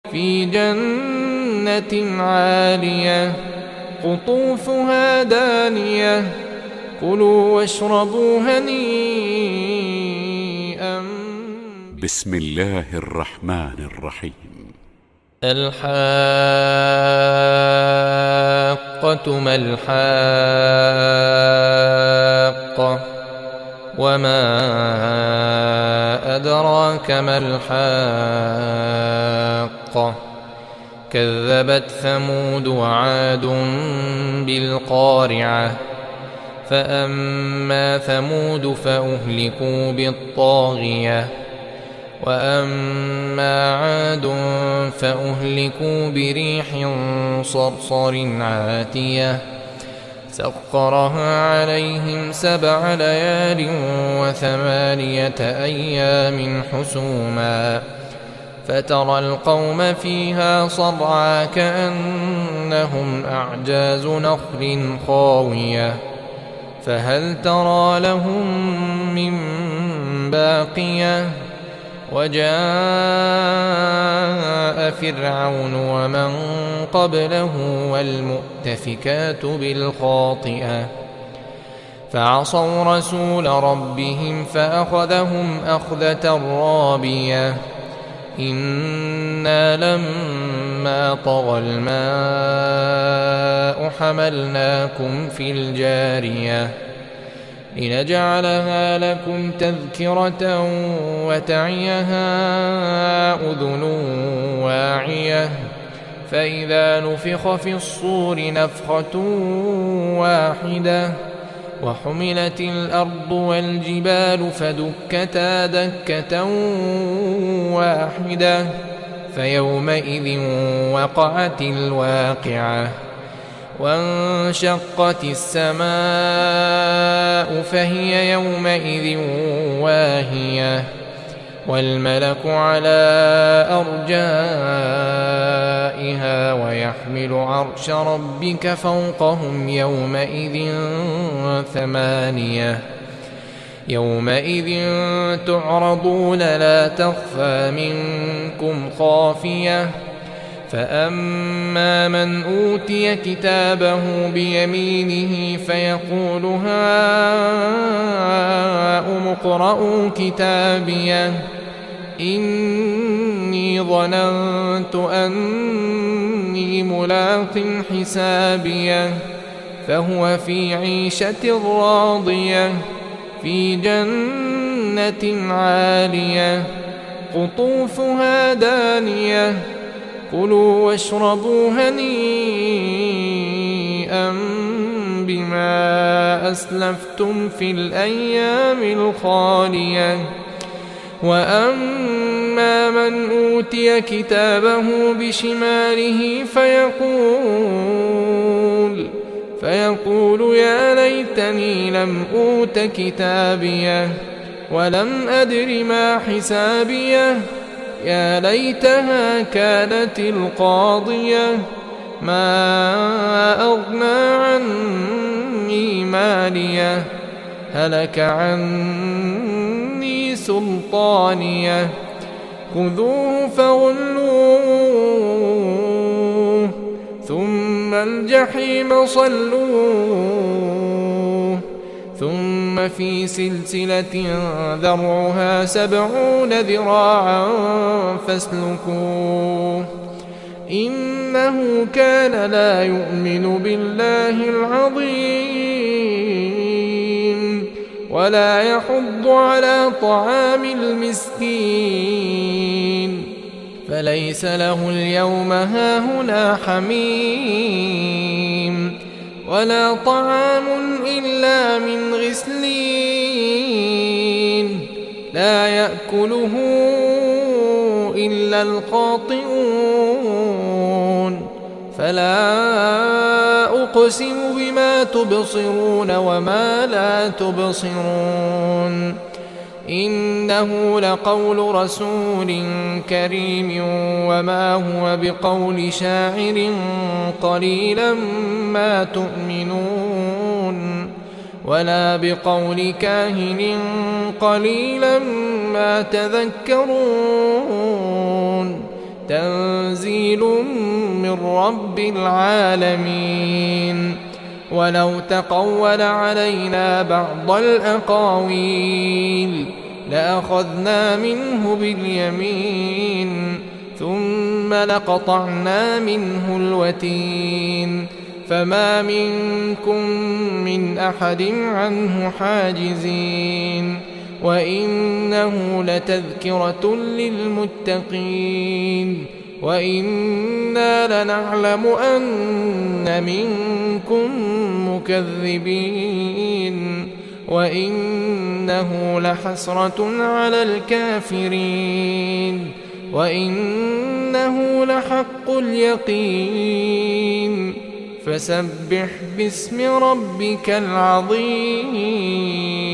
في جنة عالية قطوفها دانية كلوا واشربوا هنيئا. بسم الله الرحمن الرحيم. الحاقة ما الحاقة وما أدراك ما الحاقة كذبت ثمود وعاد بالقارعة فأما ثمود فأهلكوا بالطاغية وأما عاد فأهلكوا بريح صرصر عاتية سخرها عليهم 7 ليال و8 أيام حسوما فترى القوم فيها صرعى كأنهم أعجاز نخل خاوية فهل ترى لهم من باقية وجاء فرعون ومن قبله والمؤتفكات بالخاطئة فعصوا رسول ربهم فأخذهم أخذة رابية إنا لما طغى الماء حملناكم في الجارية لنجعلها لكم تذكرة وتعيها أذن واعية فإذا نفخ في الصور نفخة واحدة وحملت الأرض والجبال فدكتا دكة واحدة فيومئذ وقعت الواقعة وانشقت السماء فهي يومئذ واهية والملك على أرجائها ويحمل عرش ربك فوقهم يومئذ 8 يومئذ تعرضون لا تخفى منكم خافية فأما من أوتي كتابه بيمينه فيقول هاؤم اقرءوا كتابيه إني ظننت أني ملاق حسابيه فهو في عيشة راضية في جنة عالية قطوفها دانية كلوا واشربوا هنيئا بما أسلفتم في الأيام الخالية وأما من أوتي كتابه بشماله فيقول يا ليتني لم أوت كتابيه ولم أدر ما حسابيه يا ليتها كانت القاضية ما أغنى عني ماليه هلك عني سلطانيه خذوه فغلوه ثم الجحيم صلوه ثم في سلسلة ذرعها 70 ذراعا فاسلكوه إنه كان لا يؤمن بالله العظيم ولا يحض على طعام المسكين فليس له اليوم هاهنا حميم ولا طعام إلا من غسلين لا يأكله إلا الخاطئون فلا أقسم بما تبصرون وما لا تبصرون إنه لقول رسول كريم وما هو بقول شاعر قليلا ما تؤمنون ولا بقول كاهن قليلا ما تذكرون تنزيل من رب العالمين. ولو تقول علينا بعض الأقاويل لأخذنا منه باليمين ثم لقطعنا منه الوتين فما منكم من أحد عنه حاجزين. وإنه لتذكرة للمتقين وإنا لنعلم أن منكم مكذبين وإنه لحسرة على الكافرين وإنه لحق اليقين. فسبح باسم ربك العظيم.